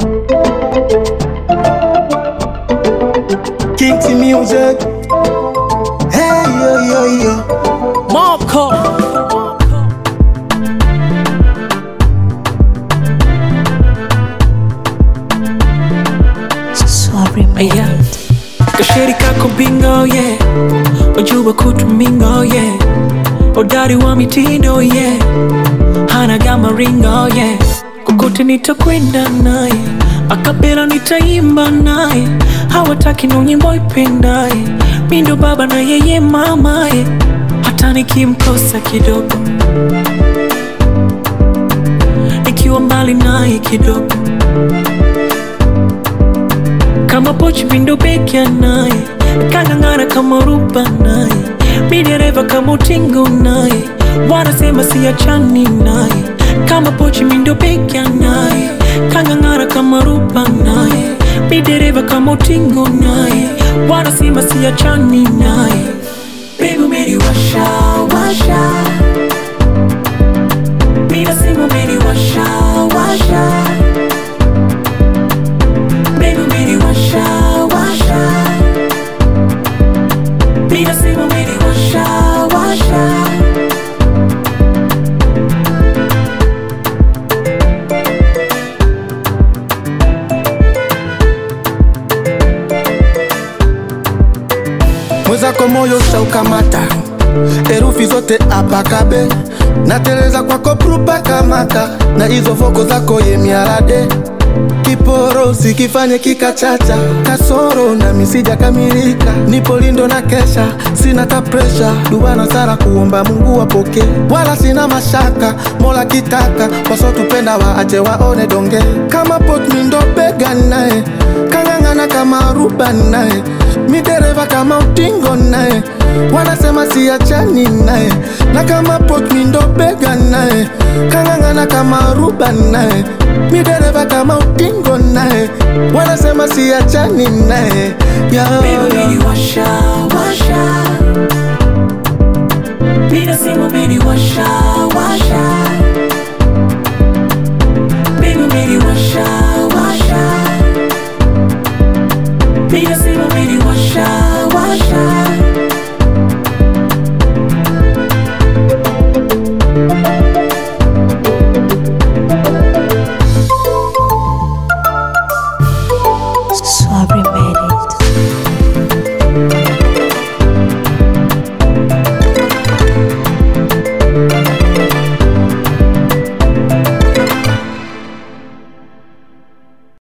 Kinky music. Hey yo yo yo. Marco. Sorry, man. Kasheri kako bingo, yeah. Ojuba kutumingo, yeah. Odari wa mitindo, yeah. Hana gama ringo, yeah. Kukote nitakwenda naye, akapela nitaimba naye. Hawataki no nyimbo ipendaye, mi ndo baba na yeye mamaye. Hata nikimkosa kidogo, nikiwa mbali naye kidogo, kama pochi mi ndo beki naye, kangangana kama ruba naye, mi dereva kama utingo naye, wanasema siachani naye. Kama pochi mi ndo beki naye, kangangana kama ruba naye, mi dereva kama utingo naye, wanasema siachani naye. Baby umeniwasha washa, mi nasema umeniwasha washa. Baby umeniwasha washa, mi nasema umeniwasha washa. Mwezako moyo shaukamata, herufi zote apakabe, nateleza kwako prupa kamata, na hizo voko zako ye miarade. Kiporo sikifanye kikachacha, kasoro na misija kamilika. Nipo lindo na kesha, sina ta pressure, duwana sara kuomba Mungu wapoke. Wala sina mashaka, mola kitaka, waso tupenda waache waone donge. Kama pot mindo bega nae, kangangana kama ruba nae, mi dereva kama utingo nae, wanasema siachani nae. Na kama pot mindo bega nae, kangangana kama ruba nae, mi dereva kama utingo nae, wanasema siachani nae. Baby umeniwasha washa, mi nasema umeniwasha washa. Baby umeniwasha